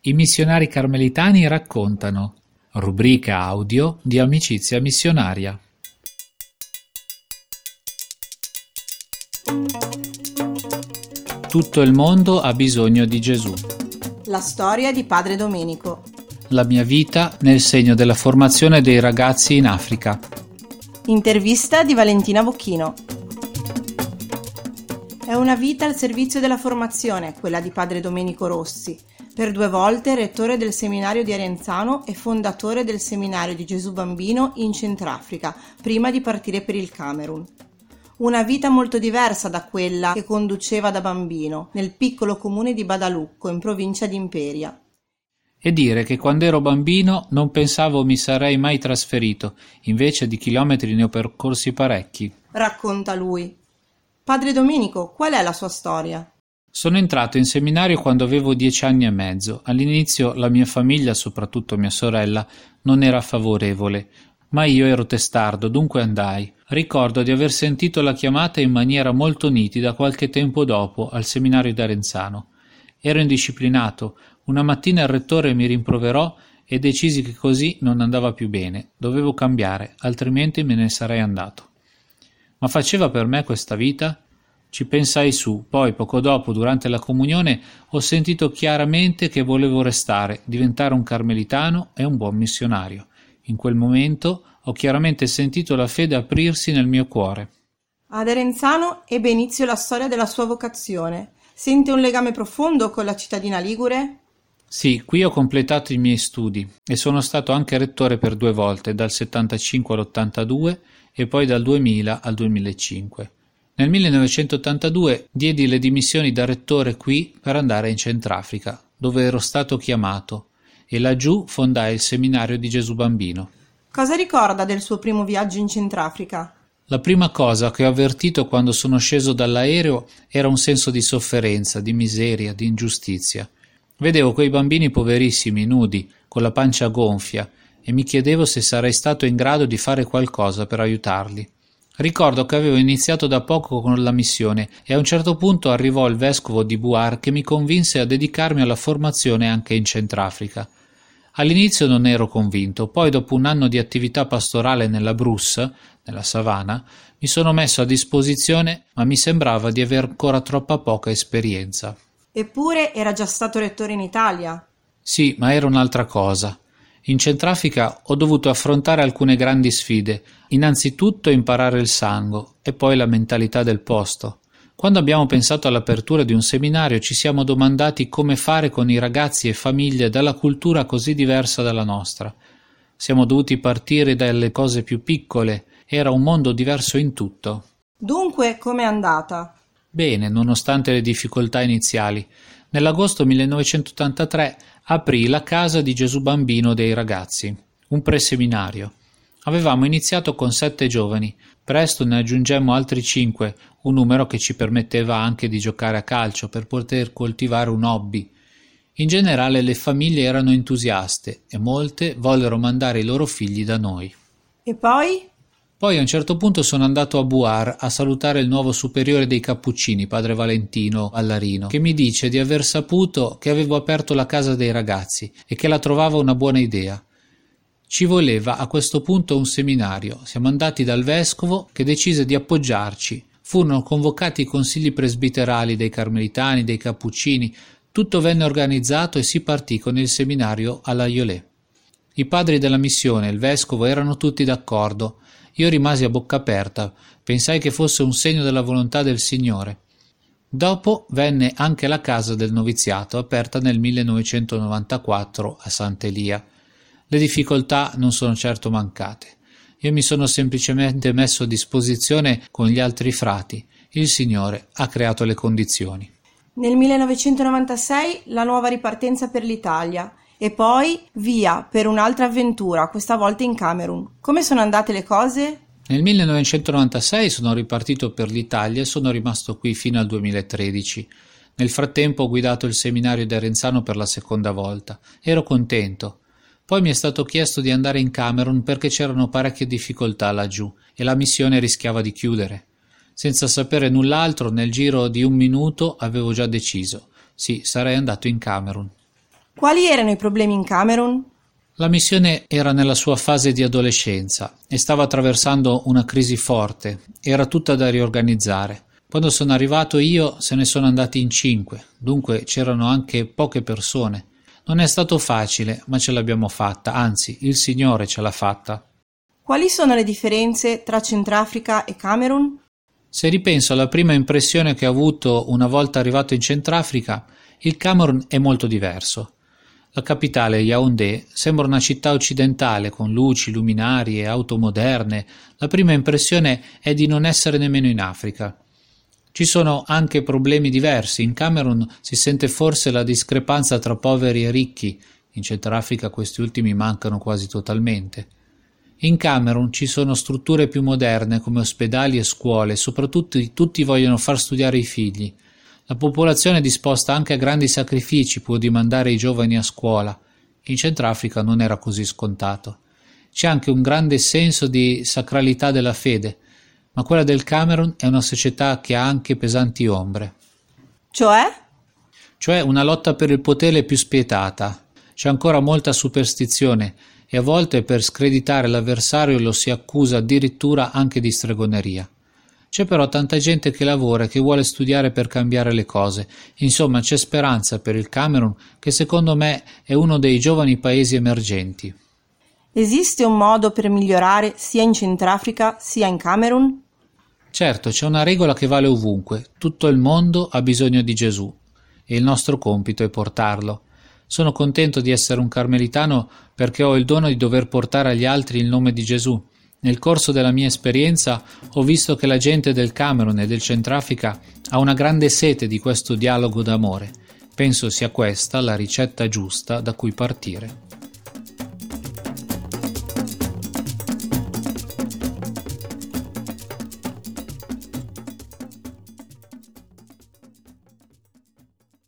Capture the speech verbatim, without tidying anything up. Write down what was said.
I missionari carmelitani raccontano. Rubrica audio di Amicizia Missionaria. Tutto il mondo ha bisogno di Gesù. La storia di Padre Domenico. La mia vita nel segno della formazione dei ragazzi in Africa. Intervista di Valentina Bocchino. È una vita al servizio della formazione, quella di Padre Domenico Rossi, per due volte rettore del seminario di Arenzano e fondatore del seminario di Gesù Bambino in Centrafrica, prima di partire per il Camerun. Una vita molto diversa da quella che conduceva da bambino, nel piccolo comune di Badalucco, in provincia di Imperia. E dire che quando ero bambino non pensavo mi sarei mai trasferito, invece di chilometri ne ho percorsi parecchi. Racconta lui. Padre Domenico, qual è la sua storia? Sono entrato in seminario quando avevo dieci anni e mezzo. All'inizio la mia famiglia, soprattutto mia sorella, non era favorevole, ma io ero testardo, dunque andai. Ricordo di aver sentito la chiamata in maniera molto nitida qualche tempo dopo al seminario di Arenzano. Ero indisciplinato. Una mattina il rettore mi rimproverò e decisi che così non andava più bene. Dovevo cambiare, altrimenti me ne sarei andato. Ma faceva per me questa vita? Ci pensai su, poi poco dopo, durante la comunione, ho sentito chiaramente che volevo restare, diventare un carmelitano e un buon missionario. In quel momento ho chiaramente sentito la fede aprirsi nel mio cuore. Ad Arenzano ebbe inizio la storia della sua vocazione. Sente un legame profondo con la cittadina ligure? Sì, qui ho completato i miei studi e sono stato anche rettore per due volte, dal settantacinque all'ottantadue e poi dal duemila al duemilacinque. Nel millenovecentottantadue diedi le dimissioni da rettore qui per andare in Centrafrica, dove ero stato chiamato, e laggiù fondai il seminario di Gesù Bambino. Cosa ricorda del suo primo viaggio in Centrafrica? La prima cosa che ho avvertito quando sono sceso dall'aereo era un senso di sofferenza, di miseria, di ingiustizia. Vedevo quei bambini poverissimi, nudi, con la pancia gonfia, e mi chiedevo se sarei stato in grado di fare qualcosa per aiutarli. Ricordo che avevo iniziato da poco con la missione e a un certo punto arrivò il vescovo di Buar che mi convinse a dedicarmi alla formazione anche in Centrafrica. All'inizio non ero convinto, poi dopo un anno di attività pastorale nella Brousse, nella savana, mi sono messo a disposizione, ma mi sembrava di aver ancora troppa poca esperienza. Eppure era già stato rettore in Italia. Sì, ma era un'altra cosa. In Centrafrica ho dovuto affrontare alcune grandi sfide, innanzitutto imparare il sango e poi la mentalità del posto. Quando abbiamo pensato all'apertura di un seminario ci siamo domandati come fare con i ragazzi e famiglie dalla cultura così diversa dalla nostra. Siamo dovuti partire dalle cose più piccole, era un mondo diverso in tutto. Dunque, com'è andata? Bene, nonostante le difficoltà iniziali. Nell'agosto millenovecentottantatré aprì la Casa di Gesù Bambino dei ragazzi, un preseminario. Avevamo iniziato con sette giovani, presto ne aggiungemmo altri cinque, un numero che ci permetteva anche di giocare a calcio per poter coltivare un hobby. In generale le famiglie erano entusiaste e molte vollero mandare i loro figli da noi. E poi? Poi a un certo punto sono andato a Buar a salutare il nuovo superiore dei Cappuccini, padre Valentino Allarino, che mi dice di aver saputo che avevo aperto la casa dei ragazzi e che la trovava una buona idea. Ci voleva a questo punto un seminario. Siamo andati dal vescovo che decise di appoggiarci. Furono convocati i consigli presbiterali dei Carmelitani, dei Cappuccini. Tutto venne organizzato e si partì con il seminario alla Iolè. I padri della missione e il vescovo erano tutti d'accordo. Io rimasi a bocca aperta, pensai che fosse un segno della volontà del Signore. Dopo venne anche la casa del noviziato, aperta nel millenovecentonovantaquattro a Sant'Elia. Le difficoltà non sono certo mancate. Io mi sono semplicemente messo a disposizione con gli altri frati. Il Signore ha creato le condizioni. Nel millenovecentonovantasei la nuova ripartenza per l'Italia. E poi via per un'altra avventura, questa volta in Camerun. Come sono andate le cose? Nel millenovecentonovantasei sono ripartito per l'Italia e sono rimasto qui fino al duemilatredici. Nel frattempo ho guidato il seminario di Arenzano per la seconda volta. Ero contento. Poi mi è stato chiesto di andare in Camerun perché c'erano parecchie difficoltà laggiù e la missione rischiava di chiudere. Senza sapere null'altro, nel giro di un minuto avevo già deciso. Sì, sarei andato in Camerun. Quali erano i problemi in Camerun? La missione era nella sua fase di adolescenza e stava attraversando una crisi forte, era tutta da riorganizzare. Quando sono arrivato io se ne sono andati in cinque, dunque c'erano anche poche persone. Non è stato facile, ma ce l'abbiamo fatta, anzi il Signore ce l'ha fatta. Quali sono le differenze tra Centrafrica e Camerun? Se ripenso alla prima impressione che ho avuto una volta arrivato in Centrafrica, il Camerun è molto diverso. La capitale, Yaoundé, sembra una città occidentale con luci, luminari e auto moderne. La prima impressione è di non essere nemmeno in Africa. Ci sono anche problemi diversi. In Camerun si sente forse la discrepanza tra poveri e ricchi. In Centrafrica questi ultimi mancano quasi totalmente. In Camerun ci sono strutture più moderne come ospedali e scuole, soprattutto tutti vogliono far studiare i figli. La popolazione è disposta anche a grandi sacrifici pur di mandare i giovani a scuola. In Centrafrica non era così scontato. C'è anche un grande senso di sacralità della fede, ma quella del Camerun è una società che ha anche pesanti ombre. Cioè? Cioè una lotta per il potere più spietata. C'è ancora molta superstizione e a volte per screditare l'avversario lo si accusa addirittura anche di stregoneria. C'è però tanta gente che lavora e che vuole studiare per cambiare le cose. Insomma, c'è speranza per il Camerun, che secondo me è uno dei giovani paesi emergenti. Esiste un modo per migliorare sia in Centrafrica sia in Camerun? Certo, c'è una regola che vale ovunque. Tutto il mondo ha bisogno di Gesù e il nostro compito è portarlo. Sono contento di essere un carmelitano perché ho il dono di dover portare agli altri il nome di Gesù. Nel corso della mia esperienza ho visto che la gente del Camerun e del Centrafrica ha una grande sete di questo dialogo d'amore. Penso sia questa la ricetta giusta da cui partire.